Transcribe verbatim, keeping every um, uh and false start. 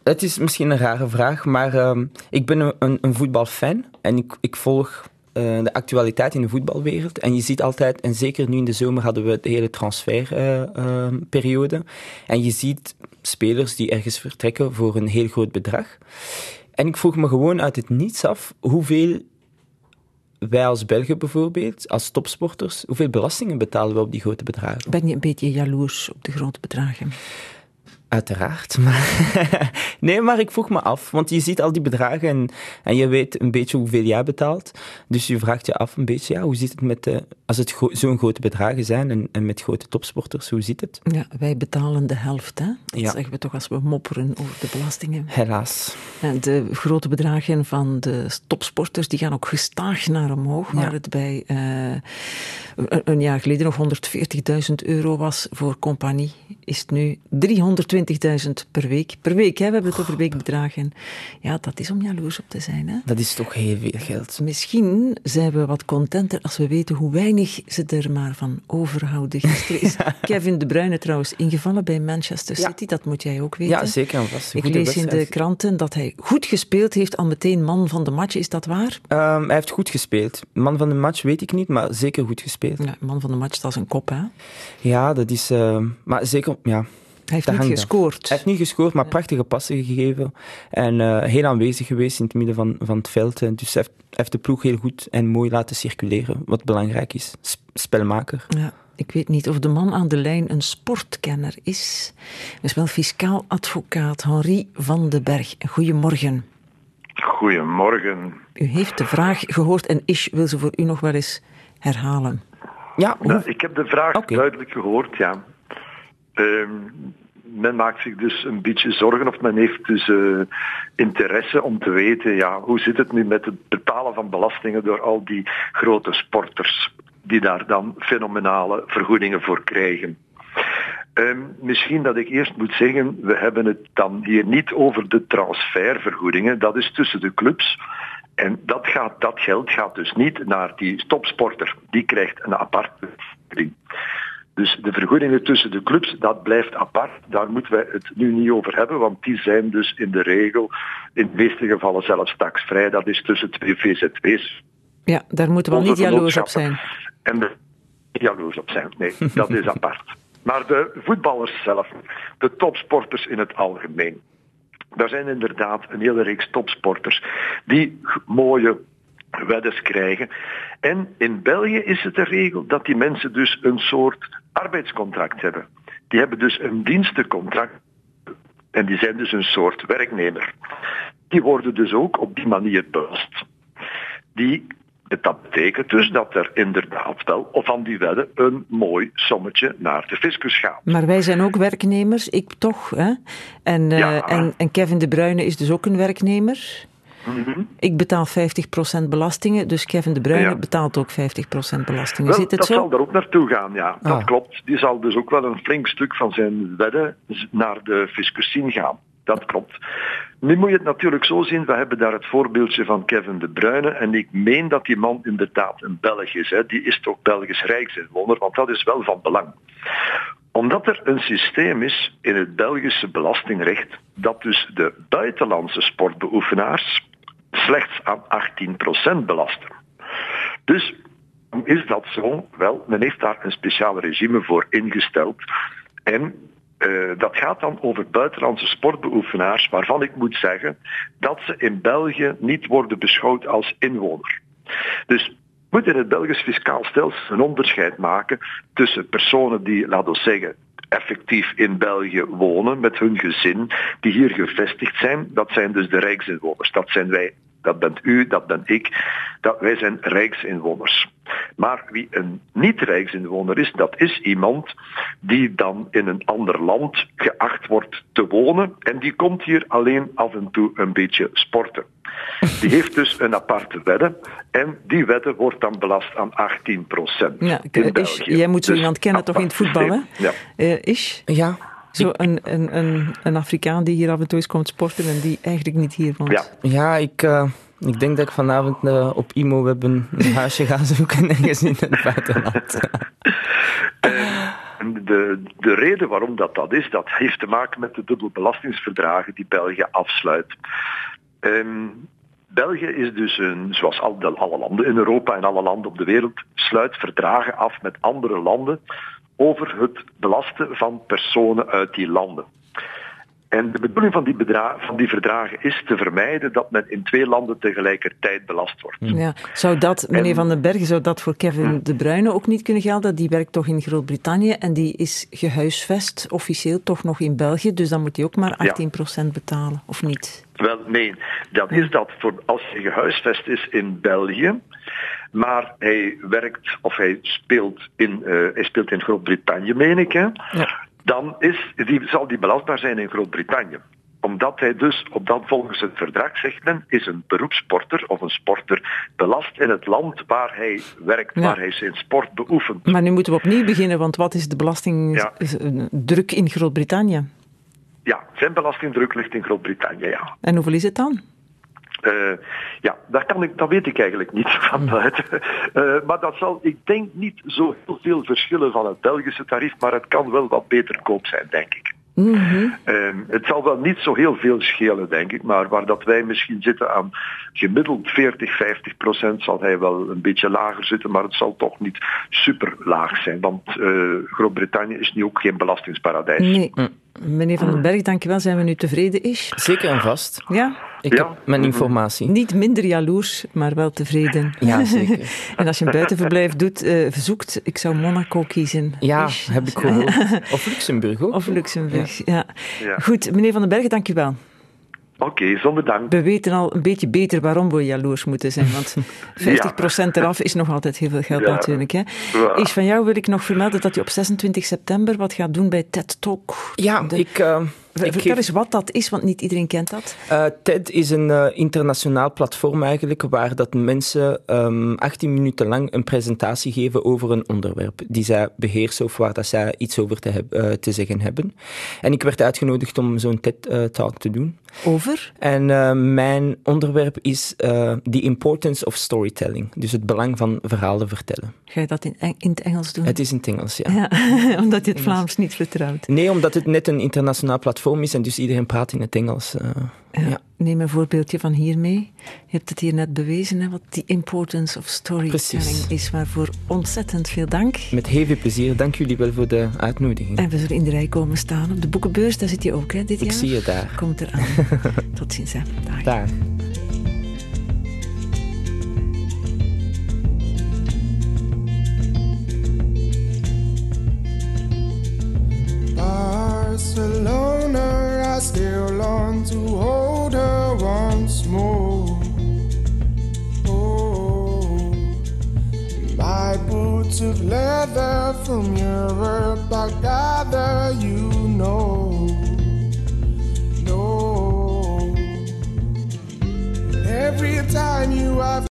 Het is misschien een rare vraag, maar uh, ik ben een, een, een voetbalfan en ik, ik volg uh, de actualiteit in de voetbalwereld. En je ziet altijd, en zeker nu in de zomer hadden we de hele transferperiode. Uh, uh, en je ziet spelers die ergens vertrekken voor een heel groot bedrag. En ik vroeg me gewoon uit het niets af hoeveel wij als Belgen bijvoorbeeld, als topsporters, hoeveel belastingen betalen we op die grote bedragen? Ben je een beetje jaloers op de grote bedragen? Uiteraard. Maar nee, maar ik vroeg me af, want je ziet al die bedragen en, en je weet een beetje hoeveel jij betaalt. Dus je vraagt je af een beetje, ja, hoe zit het met de, als het gro- zo'n grote bedragen zijn en, en met grote topsporters, hoe zit het? Ja, wij betalen de helft, hè? Dat ja. zeggen we toch als we mopperen over de belastingen. Helaas. En de grote bedragen van de topsporters, die gaan ook gestaag naar omhoog, ja. Waar het bij uh, een, een jaar geleden nog honderdveertigduizend euro was voor compagnie, is het nu driehonderdtwintigduizend per week. Per week, hè? We hebben het over weekbedragen. Ja, dat is om jaloers op te zijn, hè? Dat is toch heel veel geld. Misschien zijn we wat contenter als we weten hoe weinig ze er maar van overhouden. Gisteren is ja. Kevin De Bruyne trouwens ingevallen bij Manchester City. Ja. Dat moet jij ook weten. Ja, zeker. Dat was een Ik lees wedstrijd. in de kranten dat hij goed gespeeld heeft, al meteen man van de match. Is dat waar? Um, hij heeft goed gespeeld. Man van de match weet ik niet, maar zeker goed gespeeld. Ja, man van de match, dat is een kop, hè? Ja, dat is... Uh, maar zeker... Ja. Hij heeft niet gescoord. Hij heeft niet gescoord, maar prachtige passen gegeven. En uh, heel aanwezig geweest in het midden van, van het veld. En dus hij heeft, hij heeft de ploeg heel goed en mooi laten circuleren. Wat belangrijk is. Sp- spelmaker. Ja, ik weet niet of de man aan de lijn een sportkenner is. Hij is wel fiscaal advocaat Henri van den Berg. Goedemorgen. Goedemorgen. U heeft de vraag gehoord en Ish wil ze voor u nog wel eens herhalen. Ja, nou, ik heb de vraag okay. duidelijk gehoord, ja. Uh, men maakt zich dus een beetje zorgen, of men heeft dus uh, interesse om te weten, ja, hoe zit het nu met het betalen van belastingen door al die grote sporters, die daar dan fenomenale vergoedingen voor krijgen. Uh, misschien dat ik eerst moet zeggen, we hebben het dan hier niet over de transfervergoedingen, dat is tussen de clubs. En dat, gaat, dat geld gaat dus niet naar die topsporter, die krijgt een aparte vergoeding. Dus de vergoedingen tussen de clubs, dat blijft apart. Daar moeten wij het nu niet over hebben, want die zijn dus in de regel, in de meeste gevallen zelfs taxvrij. Dat is tussen twee V Z W's. Ja, daar moeten we wel niet jaloers op zijn. En er niet jaloers op zijn, nee, dat is apart. Maar de voetballers zelf, de topsporters in het algemeen. Daar zijn inderdaad een hele reeks topsporters die mooie weddes krijgen. En in België is het de regel dat die mensen dus een soort arbeidscontract hebben. Die hebben dus een dienstencontract en die zijn dus een soort werknemer. Die worden dus ook op die manier belast. Die, dat betekent dus dat er inderdaad wel van die wedden een mooi sommetje naar de fiscus gaat. Maar wij zijn ook werknemers, ik toch, hè? En, uh, ja. en, en Kevin De Bruyne is dus ook een werknemer. Mm-hmm. Ik betaal vijftig procent belastingen, dus Kevin De Bruyne ja. betaalt ook vijftig procent belastingen. Wel, Zit het dat zo? zal er ook naartoe gaan, ja. Ah. Dat klopt. Die zal dus ook wel een flink stuk van zijn wedden naar de fiscus zien gaan. Dat klopt. Nu moet je het natuurlijk zo zien, we hebben daar het voorbeeldje van Kevin De Bruyne en ik meen dat die man inderdaad een Belg is. Hè. Die is toch Belgisch rijksinwoner, want dat is wel van belang. Omdat er een systeem is in het Belgische belastingrecht dat dus de buitenlandse sportbeoefenaars slechts aan achttien procent belasten. Dus is dat zo? Wel, men heeft daar een speciaal regime voor ingesteld. En uh, dat gaat dan over buitenlandse sportbeoefenaars, waarvan ik moet zeggen dat ze in België niet worden beschouwd als inwoner. Dus moet in het Belgisch fiscaal stelsel een onderscheid maken tussen personen die, laten we zeggen, effectief in België wonen met hun gezin, die hier gevestigd zijn. Dat zijn dus de rijksinwoners. Dat zijn wij, dat bent u, dat ben ik. Dat, wij zijn rijksinwoners. Maar wie een niet-rijksinwoner is, dat is iemand die dan in een ander land geacht wordt te wonen en die komt hier alleen af en toe een beetje sporten. Die heeft dus een aparte wedde en die wedde wordt dan belast aan achttien procent. Ja, Ish, jij moet zo dus iemand kennen toch in het voetbal, hè? Ja. Uh, Ish? Ja. Zo een, een, een, een Afrikaan die hier af en toe eens komt sporten en die eigenlijk niet hier woont. Ja, ja ik, uh, ik denk dat ik vanavond uh, op Imo Web een, een huisje ga zoeken ergens in het buitenland. uh, En de, de reden waarom dat, dat is, dat heeft te maken met de dubbelbelastingsverdragen die België afsluit. Um, België is dus, een, zoals alle, alle landen in Europa en alle landen op de wereld, sluit verdragen af met andere landen over het belasten van personen uit die landen. En de bedoeling van die, bedra- van die verdragen is te vermijden dat men in twee landen tegelijkertijd belast wordt. Ja. Zou dat, meneer en, Van den Berg, zou dat voor Kevin hm. De Bruyne ook niet kunnen gelden? Die werkt toch in Groot-Brittannië en die is gehuisvest, officieel toch nog in België, dus dan moet hij ook maar achttien procent betalen, of niet? Wel, nee. Dat is dat voor als hij gehuisvest is in België, maar hij werkt, of hij speelt in, uh, hij speelt in Groot-Brittannië, meen ik, hè? Ja. Dan is, die, zal die belastbaar zijn in Groot-Brittannië. Omdat hij dus, op dat volgens het verdrag zegt men, is een beroepssporter of een sporter belast in het land waar hij werkt, ja. waar hij zijn sport beoefent. Maar nu moeten we opnieuw beginnen, want wat is de belastingdruk ja. in Groot-Brittannië? Ja, zijn belastingdruk ligt in Groot-Brittannië, ja. En hoeveel is het dan? Uh, ja, dat, kan ik, dat weet ik eigenlijk niet van buiten. Uh, maar dat zal, ik denk, niet zo heel veel verschillen van het Belgische tarief, maar het kan wel wat beter koop zijn, denk ik. Mm-hmm. Uh, het zal wel niet zo heel veel schelen, denk ik, maar waar dat wij misschien zitten aan gemiddeld veertig, vijftig procent, zal hij wel een beetje lager zitten, maar het zal toch niet super laag zijn, want uh, Groot-Brittannië is nu ook geen belastingsparadijs. Nee. Mm. Meneer Van den Berg, dankjewel. Zijn we nu tevreden, Ish? Zeker en vast. Ja? Ik ja. heb mijn informatie. Niet minder jaloers, maar wel tevreden. Ja, zeker. En als je een buitenverblijf doet, uh, verzoekt, ik zou Monaco kiezen. Ja, Ish. heb ik gehoord. Of Luxemburg ook. Of Luxemburg, ja. ja. ja. Goed, meneer Van den Berg, dankjewel. Oké, okay, zonder dank. We weten al een beetje beter waarom we jaloers moeten zijn, want vijftig procent ja. eraf is nog altijd heel veel geld ja. natuurlijk. Hè. Ja. Is van jou wil ik nog vermelden dat je op zesentwintig september wat gaat doen bij TED Talk. Ja, De... ik... Uh... Vertel geef... eens wat dat is, want niet iedereen kent dat. Uh, TED is een uh, internationaal platform eigenlijk, waar dat mensen um, achttien minuten lang een presentatie geven over een onderwerp die zij beheersen of waar dat zij iets over te, heb, uh, te zeggen hebben. En ik werd uitgenodigd om zo'n TED-talk uh, te doen. Over? En uh, mijn onderwerp is uh, the importance of storytelling. Dus het belang van verhalen vertellen. Ga je dat in, in het Engels doen? Het is in het Engels, ja. ja omdat je het Vlaams niet vertrouwt. Nee, omdat het net een internationaal platform is en dus iedereen praat in het Engels. Uh, ja. Ja. Neem een voorbeeldje van hier mee. Je hebt het hier net bewezen, hè, wat the importance of storytelling Precies. is. Waarvoor ontzettend veel dank. Met heel veel plezier. Dank jullie wel voor de uitnodiging. En we zullen in de rij komen staan. Op de boekenbeurs, daar zit je ook, hè, dit Ik jaar. Ik zie je daar. Komt eraan. Tot ziens, hè. Dag. Dag. Barcelona, I still long to hold her once more. Oh, my boots of leather from your